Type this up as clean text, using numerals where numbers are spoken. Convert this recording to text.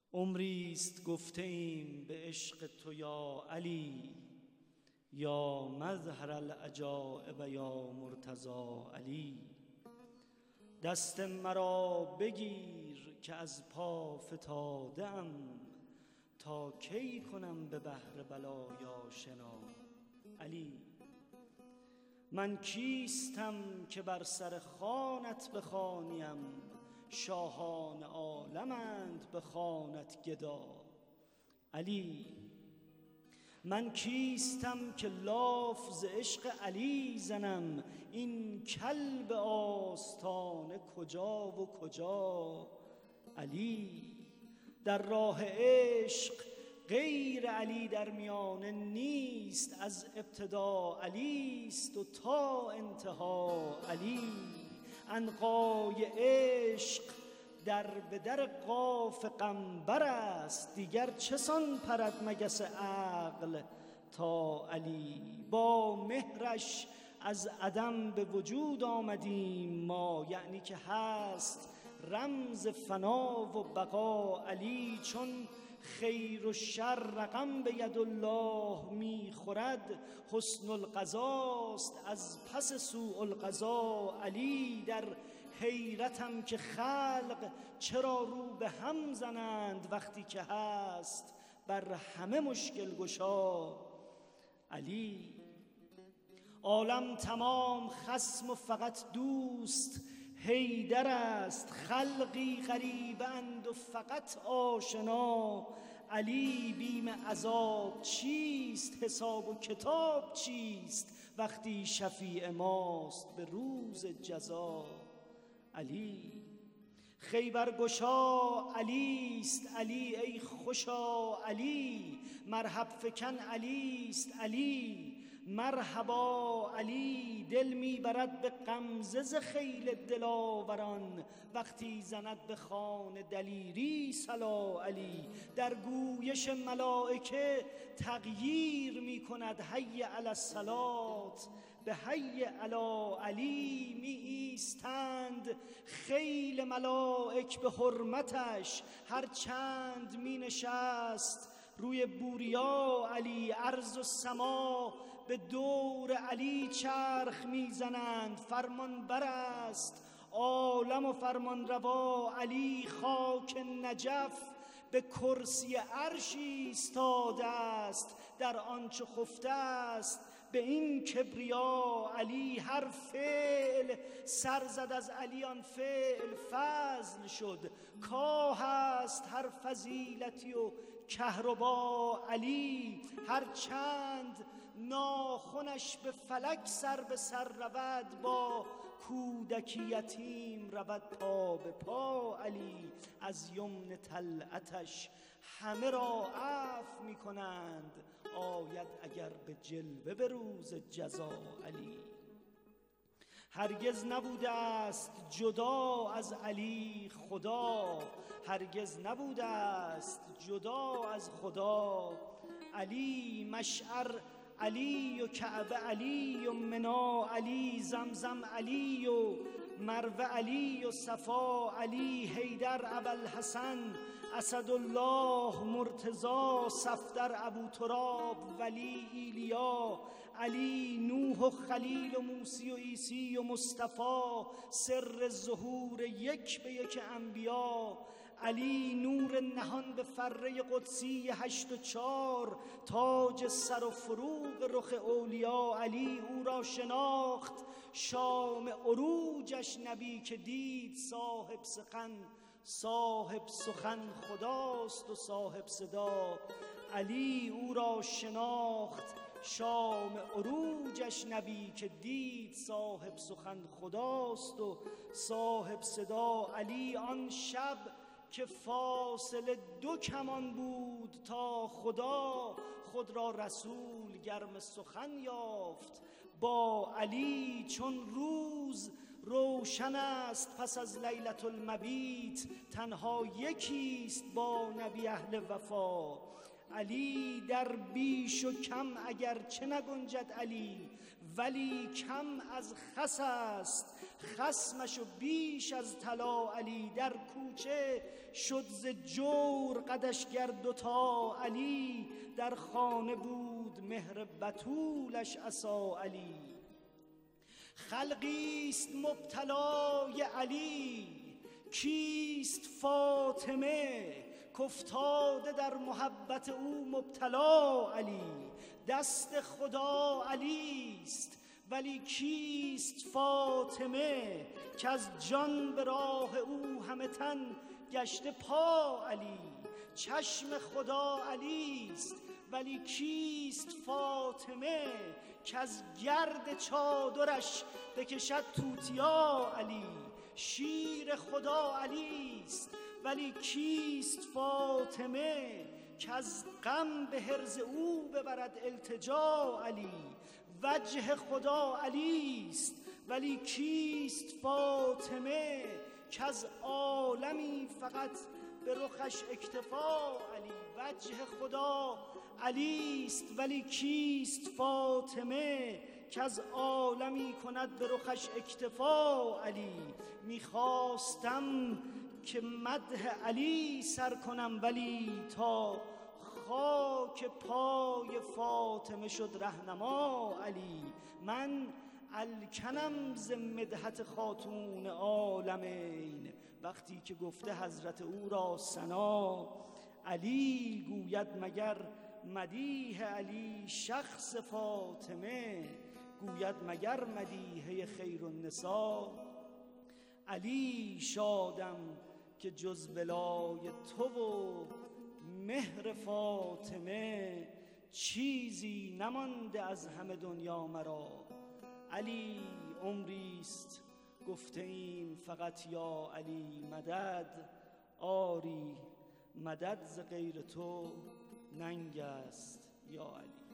عمریست گفته ایم به عشق تو یا علی، یا مظهر العجایب یا مرتضی علی. دست مرا بگیر که از پا فتاده ام، تا کی کنم به بحر بلایا شنا علی. من کیستم که بر سر خوانت بخوانیم، شاهان عالمند به خوانت گدا علی. من کیستم که لاف ز عشق علی زنم، این کلب آستانه کجا و کجا علی. در راه عشق غیر علی در میانه نیست، از ابتدا علی است و تا انتها علی. عنقای عشق در به در قاف قنبر است، دیگر چسان پرد مگس عقل تا علی. با مهرش از عدم به وجود آمدیم ما، یعنی که هست رمز فنا و بقا علی. چون خیر و شر رقم به ید الله میخورد، حسن القضاست از پس سوء القضا علی. در حیرتم که خلق چرا رو به هم زنند، وقتی که هست بر همه مشکل گشا علی. عالم تمام خصم و فقط دوست حیدر است، خلقی غریبند و فقط آشنا علی. بیم عذاب چیست، حساب و کتاب چیست، وقتی شفیع ماست به روز جزا علی. خیبر گشا علی است علی ای خوشا علی، مرحب فکن علی است علی مرحبا علی. دل میبرد به غمزه ز خیل دلاوران، وقتی زند به خوان دلیری صلا علی. در گویش ملائکه تغییر میکند حی علی الصلات به حی علی علی. می ایستند خیل ملائک به حرمتش، هر چند می نشست روی بوریا علی. ارض و سما به دور علی چرخ میزنند، فرمان بر است عالم و فرمان روا علی. خاک نجف به کرسی عرشی ایستاده است، در آنچه خفته است به این کبریا علی. هر فعل سر زد از علی آن فعل فضل شد، کاه است هر فضیلتی و کهربا علی. هر چند ناخنش به فلک سر به سر رود، با کودکی یتیم رود پا به پا علی. از یمن طلعتش همه را عفو می کنند، آید اگر به جلوه به روز جزا علی. هرگز نبوده است جدا از علی خدا، هرگز نبوده است جدا از خدا علی. مشعر علی و کعبه علی و منا علی، زمزم علی و مروه علی و صفا علی. حیدر ابوالحسن اسدالله مرتضی، صفدر ابو تراب ولی ایلیا علی. نوح و خلیل و موسی و عیسی و مصطفی، سر ظهور یک به یک انبیا علی. نور نهان به فره قدسی 8 و 4، تاج سر و فروغ رخ اولیا علی. او را شناخت شام عروجش نبی، که دید صاحب سخن خداست و صاحب صدا علی. او را شناخت شام عروجش نبی، که دید صاحب سخن خداست و صاحب صدا علی. آن شب که فاصله 2 کمان بود تا خدا، خود را رسول گرم سخن یافت با علی. چون روز روشن است پس از لیلة المبیت، تنها یکیست با نبی اهل وفا علی. در بیش و کم اگر چه نگنجد علی، ولی کم از خس است خصمش و بیش از طلا علی. در کوچه شد ز جور قدش گرد و تا علی. در خانه بود مهر بتولش عصا علی. خلقیست مبتلای علی کیست فاطمه، کافتاده در محبت او مبتلا علی. دست خدا علیست ولی کیست فاطمه، که از جان به راه او همه تن گشته پا علی. چشم خدا علیست ولی کیست فاطمه، که از گرد چادرش بکشد توتیا علی. شیر خدا علیست ولی کیست فاطمه، که از غم به حرز او ببرد التجا علی. وجه خدا علیست ولی کیست فاطمه، که از عالمی فقط به رخش اکتفا علی. وجه خدا علیست ولی کیست فاطمه، که از عالمی کند به رخش اکتفا علی. میخواستم که مدح علی سر کنم، ولی تا خاک پای فاطمه شد رهنما علی. من الکنم ز مدحت خاتون عالمین، وقتی که گفته حضرت او را ثنا علی. گوید مگر مدیح علی شخص فاطمه، گوید مگر مدیحه خیر النساء علی. شادم که جز ولای تو و مهر فاطمه، چیزی نمانده از همه دنیا مرا علی. عمریست گفته ایم فقط یا علی مدد، آری مدد ز غیر تو ننگ است یا علی.